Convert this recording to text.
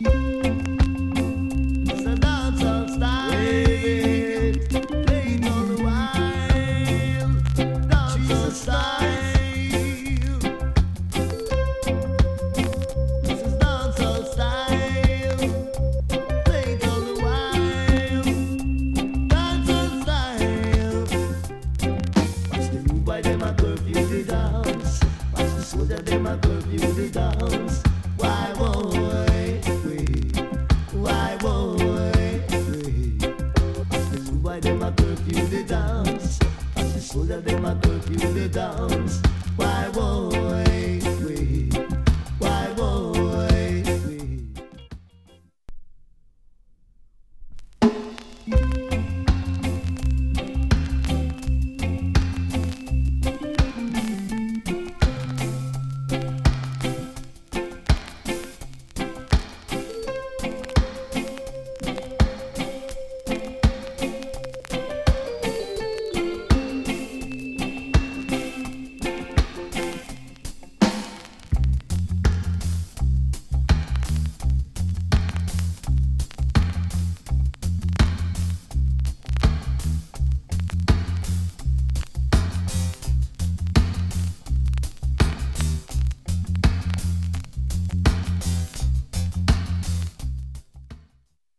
It's a dancehall style. Play it all the while. Dancehall style. This is dancehall style. Play it all the while. Dancehall style. Watch the rude boy dem a curfew the dance. Watch the soldier dem a curfew the dance. Why won't we? Why won't we? Watch the rude boy dem a curfew the dance. Watch the soldier dem a curfew the dance.